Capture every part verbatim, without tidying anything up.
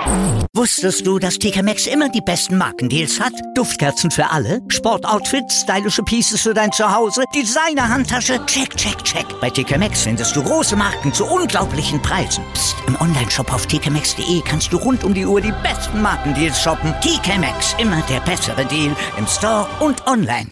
Wusstest du, dass T K Maxx immer die besten Markendeals hat? Duftkerzen für alle, Sportoutfits, stylische Pieces für dein Zuhause, Designer-Handtasche, check, check, check. Bei T K Maxx findest du große Marken zu unglaublichen Preisen. Psst. Im Onlineshop auf t k maxx punkt d e kannst du rund um die Uhr die besten Markendeals shoppen. T K Maxx, immer der bessere Deal im Store und online.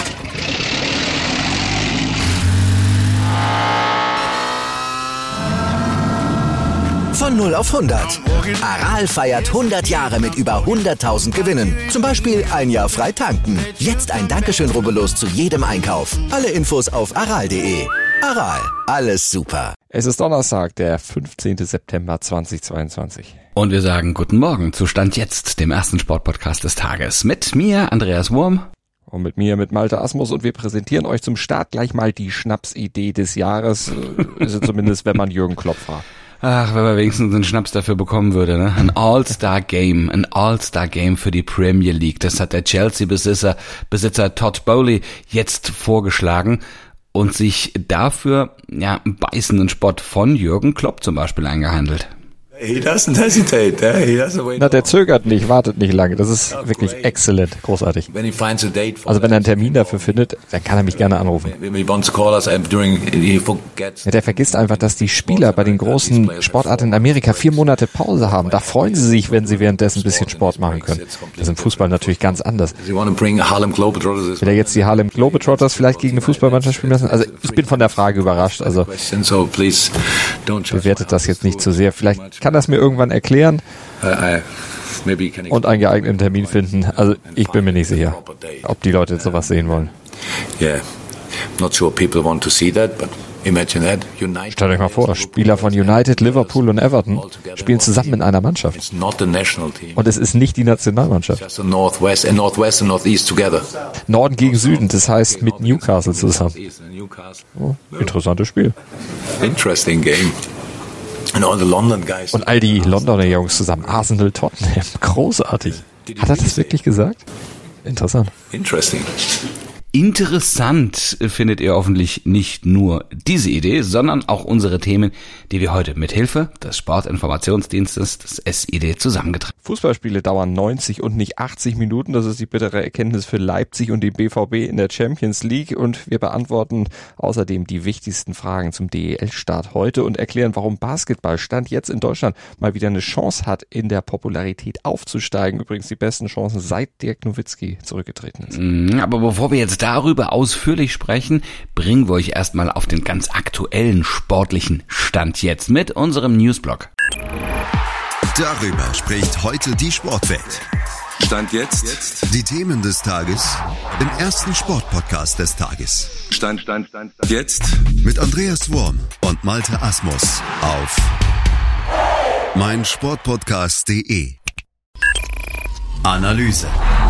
Von null auf hundert. Aral feiert hundert Jahre mit über hunderttausend Gewinnen. Zum Beispiel ein Jahr frei tanken. Jetzt ein Dankeschön, rubbellos zu jedem Einkauf. Alle Infos auf aral punkt de. Aral, alles super. Es ist Donnerstag, der fünfzehnten September zweitausendzweiundzwanzig. Und wir sagen guten Morgen zu Stand jetzt, dem ersten Sportpodcast des Tages. Mit mir, Andreas Wurm. Und mit mir, mit Malte Asmus, und wir präsentieren euch zum Start gleich mal die Schnapsidee des Jahres. Ist es zumindest, wenn man Jürgen Klopp war. Ach, wenn man wenigstens einen Schnaps dafür bekommen würde, ne? Ein All-Star-Game, ein All-Star-Game für die Premier League. Das hat der Chelsea-Besitzer, Besitzer Todd Bowley jetzt vorgeschlagen und sich dafür, ja, einen beißenden Spott von Jürgen Klopp zum Beispiel eingehandelt. He doesn't hesitate, eh? He doesn't wait. Na, der zögert nicht, wartet nicht lange. Das ist wirklich exzellent, großartig. Also wenn er einen Termin dafür findet, dann kann er mich gerne anrufen. Ja, der vergisst einfach, dass die Spieler bei den großen Sportarten in Amerika vier Monate Pause haben. Da freuen sie sich, wenn sie währenddessen ein bisschen Sport machen können. Das ist im Fußball natürlich ganz anders. Will er jetzt die Harlem Globetrotters vielleicht gegen eine Fußballmannschaft spielen lassen? Also ich bin von der Frage überrascht. Also bewertet das jetzt nicht zu sehr. Vielleicht kann das mir irgendwann erklären und einen geeigneten Termin finden. Also ich bin mir nicht sicher, ob die Leute jetzt sowas sehen wollen. Stellt euch mal vor, Spieler von United, Liverpool und Everton spielen zusammen in einer Mannschaft. Und es ist nicht die Nationalmannschaft. Norden gegen Süden, das heißt mit Newcastle zusammen. Oh, interessantes Spiel. Interesting game. Und all die Londoner Jungs zusammen. Arsenal, Tottenham. Großartig. Hat er das wirklich gesagt? Interessant. Interesting. Interessant findet ihr hoffentlich nicht nur diese Idee, sondern auch unsere Themen, die wir heute mit Hilfe des Sportinformationsdienstes des S I D zusammengetragen haben. Fußballspiele dauern neunzig und nicht achtzig Minuten. Das ist die bittere Erkenntnis für Leipzig und den B V B in der Champions League. Und wir beantworten außerdem die wichtigsten Fragen zum D E L-Start heute und erklären, warum Basketball Stand jetzt in Deutschland mal wieder eine Chance hat, in der Popularität aufzusteigen. Übrigens die besten Chancen, seit Dirk Nowitzki zurückgetreten ist. Aber bevor wir jetzt darüber ausführlich sprechen, bringen wir euch erstmal auf den ganz aktuellen sportlichen Stand jetzt mit unserem Newsblog. Darüber spricht heute die Sportwelt. Stand jetzt. Die Themen des Tages im ersten Sportpodcast des Tages. Stand, Stand, Stand, Stand. Jetzt. Mit Andreas Wurm und Malte Asmus auf meinsportpodcast punkt de. Analyse.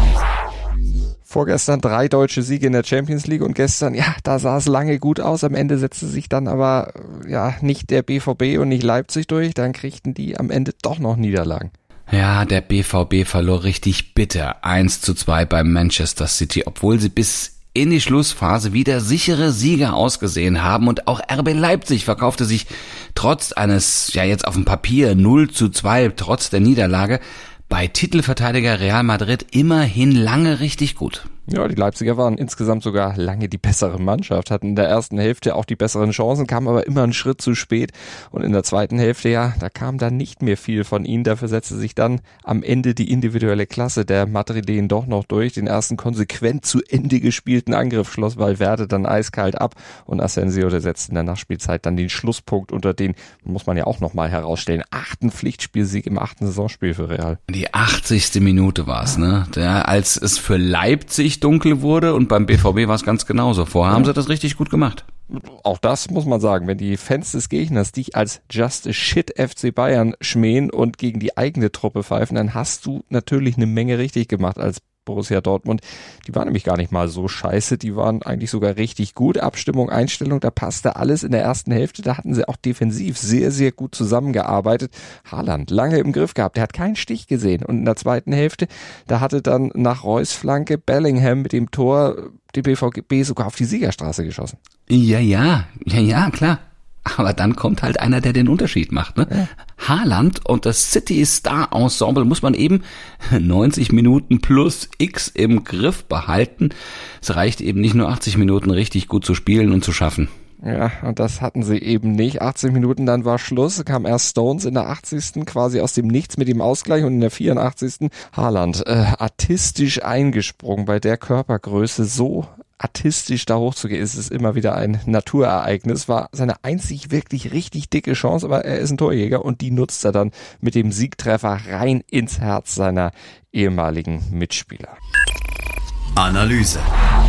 Vorgestern drei deutsche Siege in der Champions League und gestern, ja, da sah es lange gut aus. Am Ende setzte sich dann aber ja nicht der B V B und nicht Leipzig durch. Dann kriegten die am Ende doch noch Niederlagen. Ja, der B V B verlor richtig bitter eins zu zwei beim Manchester City, obwohl sie bis in die Schlussphase wieder sichere Sieger ausgesehen haben. Und auch R B Leipzig verkaufte sich trotz eines, ja jetzt auf dem Papier null zu zwei, trotz der Niederlage, bei Titelverteidiger Real Madrid immerhin lange richtig gut. Ja, die Leipziger waren insgesamt sogar lange die bessere Mannschaft, hatten in der ersten Hälfte auch die besseren Chancen, kamen aber immer einen Schritt zu spät. Und in der zweiten Hälfte, ja, da kam dann nicht mehr viel von ihnen. Dafür setzte sich dann am Ende die individuelle Klasse der Madrilenen doch noch durch. Den ersten konsequent zu Ende gespielten Angriff schloss Valverde dann eiskalt ab. Und Asensio, der setzte in der Nachspielzeit dann den Schlusspunkt unter den, muss man ja auch nochmal herausstellen, achten Pflichtspielsieg im achten Saisonspiel für Real. Die achtzigste Minute war's, ne? Der, als es für Leipzig dunkel wurde, und beim B V B war es ganz genauso. Vorher haben sie das richtig gut gemacht. Auch das muss man sagen, wenn die Fans des Gegners dich als Just a Shit F C Bayern schmähen und gegen die eigene Truppe pfeifen, dann hast du natürlich eine Menge richtig gemacht als Borussia Dortmund. Die waren nämlich gar nicht mal so scheiße, die waren eigentlich sogar richtig gut. Abstimmung, Einstellung, da passte alles in der ersten Hälfte. Da hatten sie auch defensiv sehr, sehr gut zusammengearbeitet. Haaland lange im Griff gehabt, der hat keinen Stich gesehen. Und in der zweiten Hälfte, da hatte dann nach Reus Flanke Bellingham mit dem Tor den B V B sogar auf die Siegerstraße geschossen. Ja, ja, ja, ja, klar. Aber dann kommt halt einer, der den Unterschied macht. Ne? Ja. Haaland und das City-Star-Ensemble muss man eben neunzig Minuten plus X im Griff behalten. Es reicht eben nicht nur achtzig Minuten richtig gut zu spielen und zu schaffen. Ja, und das hatten sie eben nicht. achtzig Minuten, dann war Schluss, kam erst Stones in der achtzigsten quasi aus dem Nichts mit dem Ausgleich und in der vierundachtzigsten Haaland äh, artistisch eingesprungen. Bei der Körpergröße so artistisch da hochzugehen, ist es immer wieder ein Naturereignis. War seine einzig wirklich richtig dicke Chance, aber er ist ein Torjäger und die nutzt er dann mit dem Siegtreffer rein ins Herz seiner ehemaligen Mitspieler. Analyse.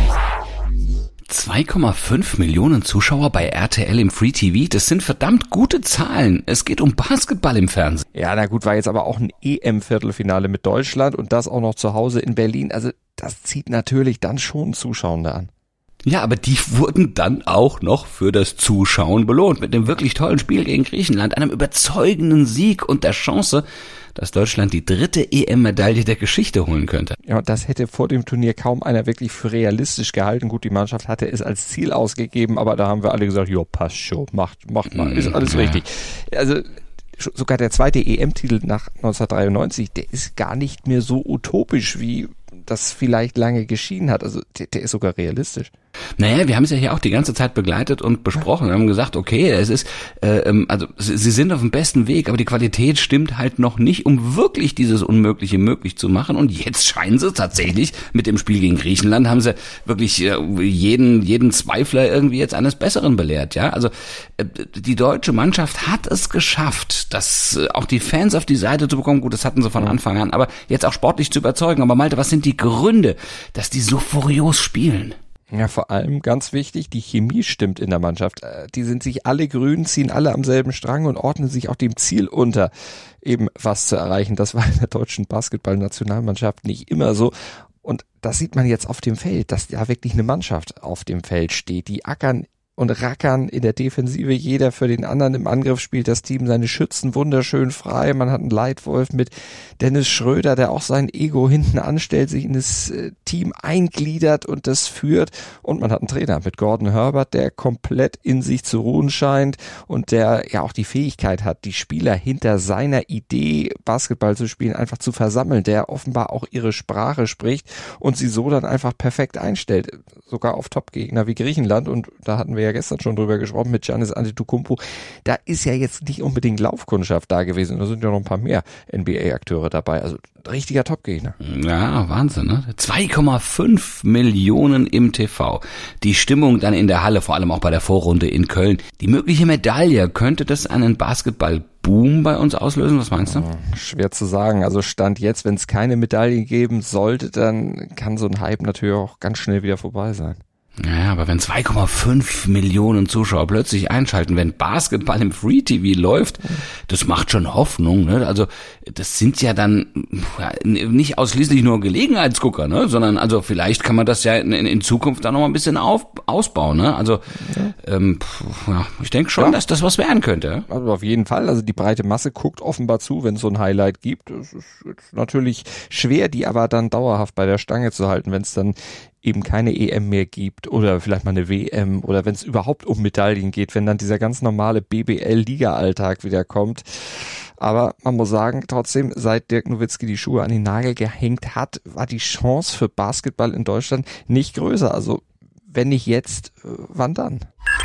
zwei Komma fünf Millionen Zuschauer bei R T L im Free T V, das sind verdammt gute Zahlen. Es geht um Basketball im Fernsehen. Ja, na gut, war jetzt aber auch ein E M-Viertelfinale mit Deutschland und das auch noch zu Hause in Berlin. Also das zieht natürlich dann schon Zuschauende an. Ja, aber die wurden dann auch noch für das Zuschauen belohnt. Mit einem wirklich tollen Spiel gegen Griechenland, einem überzeugenden Sieg und der Chance, dass Deutschland die dritte E M-Medaille der Geschichte holen könnte. Ja, und das hätte vor dem Turnier kaum einer wirklich für realistisch gehalten. Gut, die Mannschaft hatte es als Ziel ausgegeben, aber da haben wir alle gesagt, jo, passt schon, macht, macht mal, ist alles ja richtig. Also sogar der zweite E M-Titel nach neunzehnhundertdreiundneunzig, der ist gar nicht mehr so utopisch, wie das vielleicht lange geschieden hat. Also der, der ist sogar realistisch. Naja, wir haben es ja hier auch die ganze Zeit begleitet und besprochen. Wir haben gesagt, okay, es ist, äh, also sie sind auf dem besten Weg, aber die Qualität stimmt halt noch nicht, um wirklich dieses Unmögliche möglich zu machen. Und jetzt scheinen sie tatsächlich mit dem Spiel gegen Griechenland, haben sie wirklich äh, jeden jeden Zweifler irgendwie jetzt eines Besseren belehrt. Ja, also äh, die deutsche Mannschaft hat es geschafft, das äh, auch die Fans auf die Seite zu bekommen. Gut, das hatten sie von Anfang an, aber jetzt auch sportlich zu überzeugen. Aber Malte, was sind die Gründe, dass die so furios spielen? Ja, vor allem ganz wichtig, die Chemie stimmt in der Mannschaft. Die sind sich alle grün, ziehen alle am selben Strang und ordnen sich auch dem Ziel unter, eben was zu erreichen. Das war in der deutschen Basketball-Nationalmannschaft nicht immer so. Und das sieht man jetzt auf dem Feld, dass da wirklich eine Mannschaft auf dem Feld steht. Die ackern und rackern in der Defensive, jeder für den anderen. Im Angriff spielt das Team seine Schützen wunderschön frei. Man hat einen Leitwolf mit Dennis Schröder, der auch sein Ego hinten anstellt, sich in das Team eingliedert und das führt. Und man hat einen Trainer mit Gordon Herbert, der komplett in sich zu ruhen scheint und der ja auch die Fähigkeit hat, die Spieler hinter seiner Idee, Basketball zu spielen, einfach zu versammeln, der offenbar auch ihre Sprache spricht und sie so dann einfach perfekt einstellt. Sogar auf Top-Gegner wie Griechenland. Und da hatten wir ja gestern schon drüber gesprochen mit Giannis Antetokounmpo. Da ist ja jetzt nicht unbedingt Laufkundschaft da gewesen. Da sind ja noch ein paar mehr N B A-Akteure dabei. Also richtiger Top-Gegner. Ja, Wahnsinn, ne? zwei Komma fünf Millionen im T V. Die Stimmung dann in der Halle, vor allem auch bei der Vorrunde in Köln. Die mögliche Medaille, könnte das einen Basketball-Boom bei uns auslösen? Was meinst du? Schwer zu sagen. Also Stand jetzt, wenn es keine Medaille geben sollte, dann kann so ein Hype natürlich auch ganz schnell wieder vorbei sein. Naja, aber wenn zwei Komma fünf Millionen Zuschauer plötzlich einschalten, wenn Basketball im Free T V läuft, das macht schon Hoffnung, ne? Also das sind ja dann ja, nicht ausschließlich nur Gelegenheitsgucker, ne? Sondern also vielleicht kann man das ja in, in Zukunft dann noch mal ein bisschen auf, ausbauen, ne? Also ja. ähm, ja, ich denke schon, ja. dass das was werden könnte. Also auf jeden Fall. Also die breite Masse guckt offenbar zu, wenn es so ein Highlight gibt. Es ist natürlich schwer, die aber dann dauerhaft bei der Stange zu halten, wenn es dann eben keine E M mehr gibt oder vielleicht mal eine W M oder wenn es überhaupt um Medaillen geht, wenn dann dieser ganz normale B B L-Liga-Alltag wieder kommt. Aber man muss sagen, trotzdem, seit Dirk Nowitzki die Schuhe an den Nagel gehängt hat, war die Chance für Basketball in Deutschland nicht größer. Also wenn nicht jetzt, wann dann?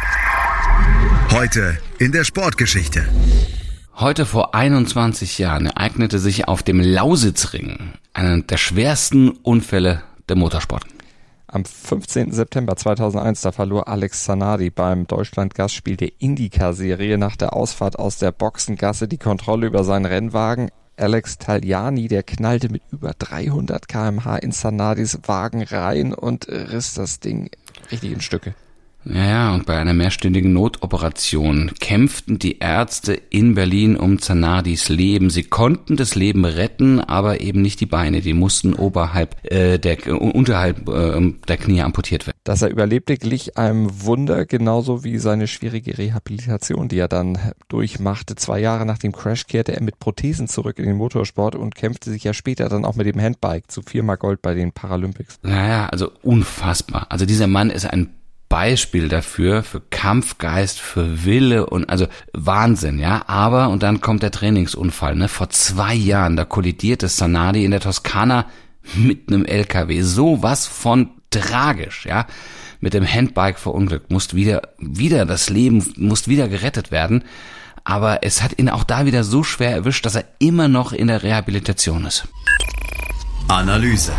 Heute in der Sportgeschichte. Heute vor einundzwanzig Jahren ereignete sich auf dem Lausitzring einer der schwersten Unfälle der Motorsport. Am fünfzehnten September zweitausendeins, da verlor Alex Zanardi beim Deutschland-Gastspiel der IndyCar-Serie nach der Ausfahrt aus der Boxengasse die Kontrolle über seinen Rennwagen. Alex Tagliani, der knallte mit über dreihundert Kilometer pro Stunde in Zanardis Wagen rein und riss das Ding richtig in Stücke. Ja, ja, und bei einer mehrstündigen Notoperation kämpften die Ärzte in Berlin um Zanardis Leben. Sie konnten das Leben retten, aber eben nicht die Beine. Die mussten oberhalb äh, der äh, unterhalb äh, der Knie amputiert werden. Dass er überlebte, glich einem Wunder, genauso wie seine schwierige Rehabilitation, die er dann durchmachte. Zwei Jahre nach dem Crash kehrte er mit Prothesen zurück in den Motorsport und kämpfte sich ja später dann auch mit dem Handbike zu viermal Gold bei den Paralympics. Naja, also unfassbar. Also dieser Mann ist ein Beispiel dafür, für Kampfgeist, für Wille und also Wahnsinn, ja. Aber, und dann kommt der Trainingsunfall, ne? Vor zwei Jahren, da kollidierte Zanardi in der Toskana mit einem L K W. Sowas von tragisch, ja. Mit dem Handbike verunglückt, musste wieder, wieder das Leben, musste wieder gerettet werden. Aber es hat ihn auch da wieder so schwer erwischt, dass er immer noch in der Rehabilitation ist. Analyse.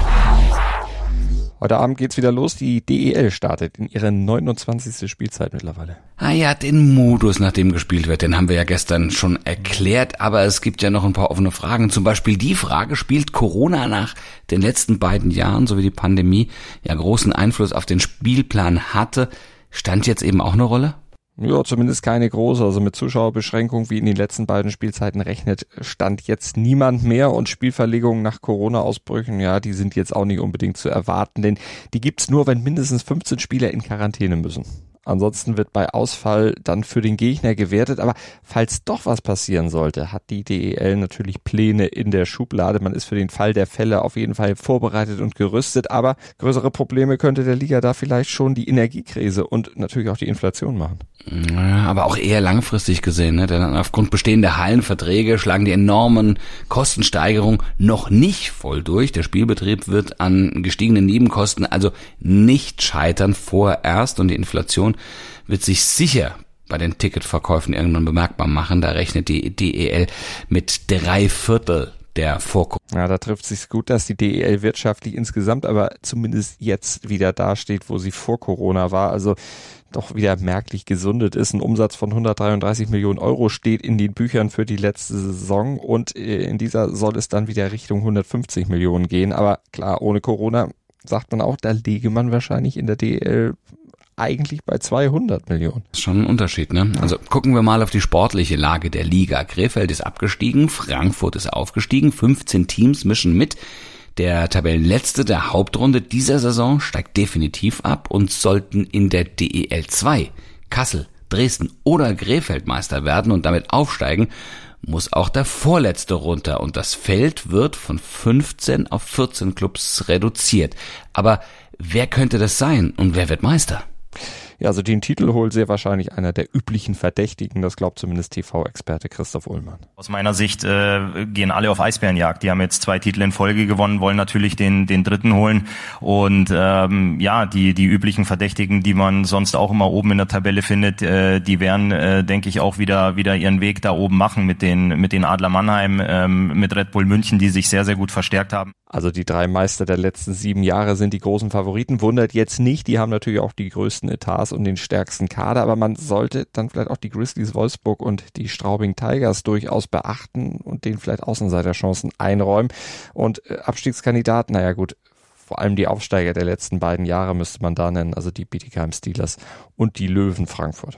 Heute Abend geht's wieder los. Die D E L startet in ihrer neunundzwanzigsten Spielzeit mittlerweile. Ah ja, den Modus, nach dem gespielt wird, den haben wir ja gestern schon erklärt. Aber es gibt ja noch ein paar offene Fragen. Zum Beispiel die Frage, spielt Corona nach den letzten beiden Jahren, so wie die Pandemie, ja großen Einfluss auf den Spielplan hatte? Stand jetzt eben auch eine Rolle? Ja, zumindest keine große. Also mit Zuschauerbeschränkung wie in den letzten beiden Spielzeiten rechnet Stand jetzt niemand mehr. Und Spielverlegungen nach Corona-Ausbrüchen, ja, die sind jetzt auch nicht unbedingt zu erwarten. Denn die gibt's nur, wenn mindestens fünfzehn Spieler in Quarantäne müssen. Ansonsten wird bei Ausfall dann für den Gegner gewertet. Aber falls doch was passieren sollte, hat die D E L natürlich Pläne in der Schublade. Man ist für den Fall der Fälle auf jeden Fall vorbereitet und gerüstet. Aber größere Probleme könnte der Liga da vielleicht schon die Energiekrise und natürlich auch die Inflation machen. Ja, aber auch eher langfristig gesehen, ne? Denn aufgrund bestehender Hallenverträge schlagen die enormen Kostensteigerungen noch nicht voll durch. Der Spielbetrieb wird an gestiegenen Nebenkosten also nicht scheitern vorerst und die Inflation wird sich sicher bei den Ticketverkäufen irgendwann bemerkbar machen. Da rechnet die D E L mit drei Viertel der Vorkorona. Ja, da trifft sich's gut, dass die D E L wirtschaftlich insgesamt aber zumindest jetzt wieder dasteht, wo sie vor Corona war. Also doch wieder merklich gesundet ist. Ein Umsatz von hundertdreiunddreißig Millionen Euro steht in den Büchern für die letzte Saison und in dieser soll es dann wieder Richtung hundertfünfzig Millionen gehen. Aber klar, ohne Corona sagt man auch, da liege man wahrscheinlich in der D E L eigentlich bei zweihundert Millionen. Das ist schon ein Unterschied, ne? Also gucken wir mal auf die sportliche Lage der Liga. Krefeld ist abgestiegen, Frankfurt ist aufgestiegen, fünfzehn Teams mischen mit. Der Tabellenletzte der Hauptrunde dieser Saison steigt definitiv ab und sollten in der D E L zwei Kassel, Dresden oder Krefeld Meister werden und damit aufsteigen, muss auch der Vorletzte runter und das Feld wird von fünfzehn auf vierzehn Clubs reduziert. Aber wer könnte das sein und wer wird Meister? Ja, also den Titel holt sehr wahrscheinlich einer der üblichen Verdächtigen, das glaubt zumindest T V-Experte Christoph Ullmann. Aus meiner Sicht äh, gehen alle auf Eisbärenjagd. Die haben jetzt zwei Titel in Folge gewonnen, wollen natürlich den den dritten holen und ähm, ja, die die üblichen Verdächtigen, die man sonst auch immer oben in der Tabelle findet, äh, die werden, äh, denke ich, auch wieder wieder ihren Weg da oben machen mit den mit den Adler Mannheim, ähm, mit Red Bull München, die sich sehr sehr gut verstärkt haben. Also die drei Meister der letzten sieben Jahre sind die großen Favoriten. Wundert jetzt nicht, die haben natürlich auch die größten Etats und den stärksten Kader, aber man sollte dann vielleicht auch die Grizzlies Wolfsburg und die Straubing Tigers durchaus beachten und denen vielleicht Außenseiterchancen einräumen. Und äh, Abstiegskandidaten, naja gut, vor allem die Aufsteiger der letzten beiden Jahre müsste man da nennen, also die Bietigheim Steelers und die Löwen Frankfurt.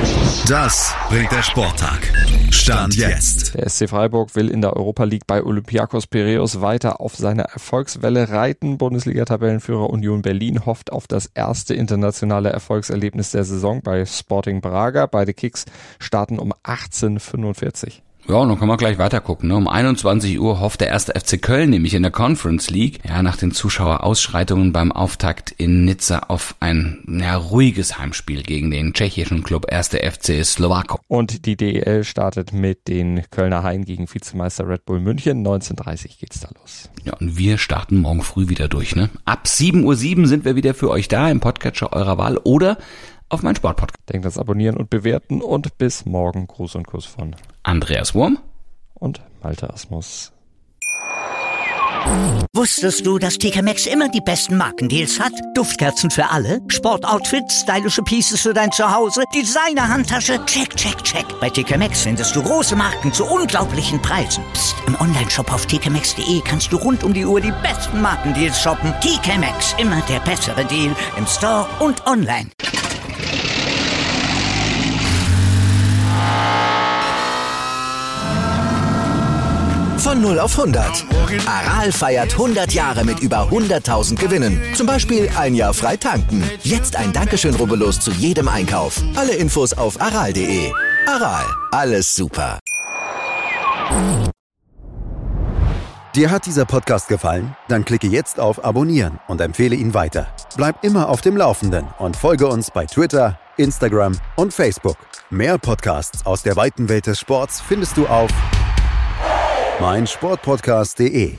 Das bringt der Sporttag. Stand jetzt. Der S C Freiburg will in der Europa League bei Olympiakos Piräus weiter auf seiner Erfolgswelle reiten. Bundesliga-Tabellenführer Union Berlin hofft auf das erste internationale Erfolgserlebnis der Saison bei Sporting Braga. Beide Kicks starten um achtzehn Uhr fünfundvierzig. Ja, und dann können wir gleich weiter gucken. Ne? Um einundzwanzig Uhr hofft der erste F C Köln nämlich in der Conference League, ja, nach den Zuschauerausschreitungen beim Auftakt in Nizza auf ein ja, ruhiges Heimspiel gegen den tschechischen Club erster F C Slowako. Und die D E L startet mit den Kölner Haien gegen Vizemeister Red Bull München. neunzehn Uhr dreißig geht's da los. Ja, und wir starten morgen früh wieder durch. Ne? Ab sieben Uhr sieben sind wir wieder für euch da im Podcatcher eurer Wahl oder auf mein Sportpodcast. Denkt ans Abonnieren und Bewerten und bis morgen. Gruß und Kuss von Andreas Wurm und Malte Asmus. Wusstest du, dass T K Maxx immer die besten Markendeals hat? Duftkerzen für alle, Sportoutfits, stylische Pieces für dein Zuhause, Designer-Handtasche, check, check, check. Bei T K Maxx findest du große Marken zu unglaublichen Preisen. Psst. Im Onlineshop auf t k maxx punkt d e kannst du rund um die Uhr die besten Markendeals shoppen. T K Maxx, immer der bessere Deal im Store und online. Von null auf hundert. Aral feiert hundert Jahre mit über hunderttausend Gewinnen. Zum Beispiel ein Jahr frei tanken. Jetzt ein Dankeschön, rubbellos zu jedem Einkauf. Alle Infos auf aral punkt de. Aral, alles super. Dir hat dieser Podcast gefallen? Dann klicke jetzt auf Abonnieren und empfehle ihn weiter. Bleib immer auf dem Laufenden und folge uns bei Twitter, Instagram und Facebook. Mehr Podcasts aus der weiten Welt des Sports findest du auf meinsportpodcast punkt de.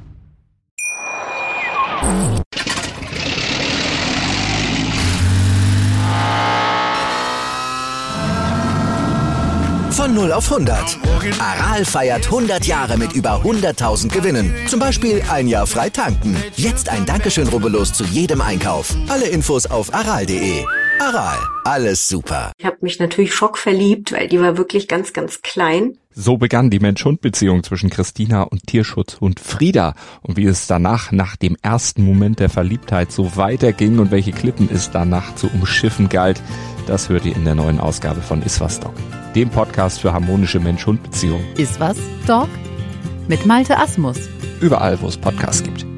Von null auf hundert. Aral feiert hundert Jahre mit über hunderttausend Gewinnen. Zum Beispiel ein Jahr frei tanken. Jetzt ein Dankeschön, rubbellos zu jedem Einkauf. Alle Infos auf aral punkt de. Aral, alles super. Ich habe mich natürlich schockverliebt, weil die war wirklich ganz, ganz klein. So begann die Mensch-Hund-Beziehung zwischen Christina und Tierschutzhund Frieda. Und wie es danach, nach dem ersten Moment der Verliebtheit, so weiterging und welche Klippen es danach zu umschiffen galt, das hört ihr in der neuen Ausgabe von Iswas Dog, dem Podcast für harmonische Mensch-Hund-Beziehungen. Iswas Dog? Mit Malte Asmus. Überall, wo es Podcasts gibt.